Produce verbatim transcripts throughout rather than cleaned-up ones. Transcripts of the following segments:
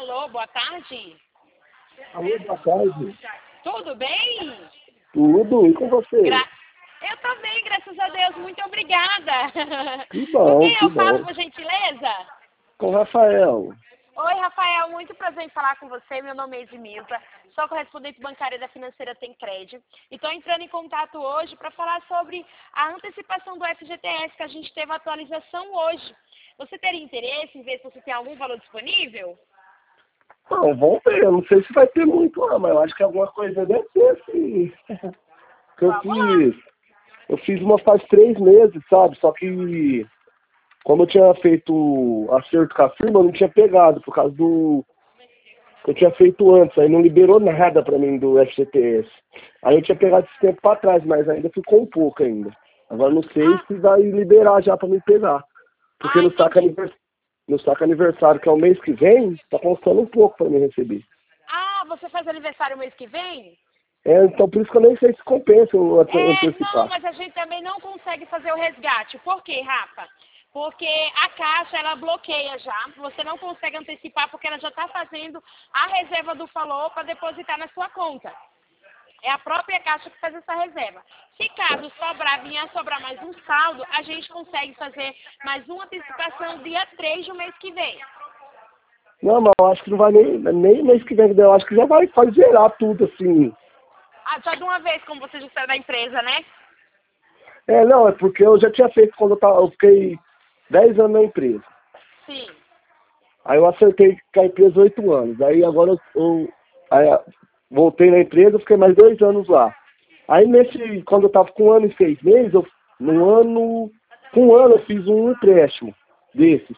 Alô, boa tarde. Alô, boa tarde. Tudo bem? Tudo, e com você? Gra eu tô bem, graças a Deus, muito obrigada. Que Com bom, quem que eu falo, bom. por gentileza? Com o Rafael. Oi, Rafael, muito prazer em falar com você. Meu nome é Edmilza, sou correspondente bancária da Financeira Tem Crédito e estou entrando em contato hoje para falar sobre a antecipação do F G T S, que a gente teve a atualização hoje. Você teria interesse em ver se você tem algum valor disponível? Não, vamos ver, eu não sei se vai ter muito lá, mas eu acho que alguma coisa deve ter, sim. Que eu Vamos lá. fiz, eu fiz uma faz três meses, sabe? Só que, como eu tinha feito acerto com a firma, eu não tinha pegado, por causa do que eu tinha feito antes, aí não liberou nada pra mim do F G T S. Aí eu tinha pegado esse tempo pra trás, mas ainda ficou um pouco ainda. Agora não sei Ah, se vai liberar já pra me pegar. Porque ah, no saco, entendi. anivers... no saco aniversário, que é o mês que vem, tá constando um pouco pra me receber. Ah, você faz aniversário mês que vem? É, então por isso que eu nem sei se compensa eu ante- É, não, antecipar. mas a gente também não consegue fazer o resgate. Por quê, Rafa? Porque a Caixa, ela bloqueia já. Você não consegue antecipar porque ela já está fazendo a reserva do valor para depositar na sua conta. É a própria Caixa que faz essa reserva. Se caso sobrar, vinha a sobrar mais um saldo, a gente consegue fazer mais uma antecipação dia três do mês que vem. Não, mas eu acho que não vai nem, nem mês que vem, eu acho que já vai quase zerar tudo, assim. Ah, só de uma vez, como você já saiu da empresa, né? É, não, é porque eu já tinha feito quando eu, tava, eu fiquei dez anos na empresa. Sim. Aí eu acertei com a empresa oito anos. Aí agora eu, eu aí, ah, voltei na empresa, fiquei mais dois anos lá. Aí nesse, quando eu tava com um ano e seis meses, eu, no ano, com um ano eu fiz um empréstimo desses.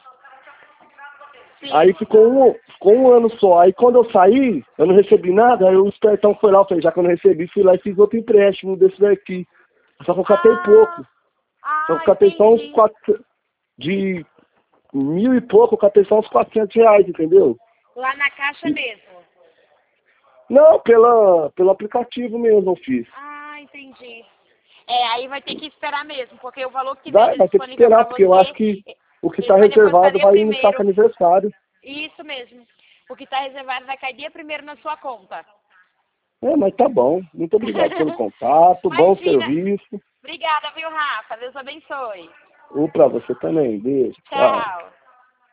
Aí Sim. ficou um, ficou um ano só. Aí quando eu saí, eu não recebi nada, aí o espertão foi lá, eu falei, já que eu não recebi, fui lá e fiz outro empréstimo desse daqui. Só que eu catei Ah, pouco. Então eu ah, catei só uns entendi. quatro, de mil e pouco, eu catei só uns quatrocentos reais, entendeu? Lá na Caixa E- mesmo. não, pela, pelo aplicativo mesmo eu fiz. Ah, entendi. É, aí vai ter que esperar mesmo, porque o valor que tiver Vai, vai ter que disponível esperar, para porque eu acho você, que o que está ele vai depositar reservado dia vai ir no saco primeiro. aniversário. Isso mesmo. O que está reservado vai cair dia primeiro na sua conta. É, mas tá bom. Muito obrigado pelo contato, bom Imagina. serviço. Obrigada, viu, Rafa? Deus abençoe. Um pra você também. Beijo. Tchau. Tchau.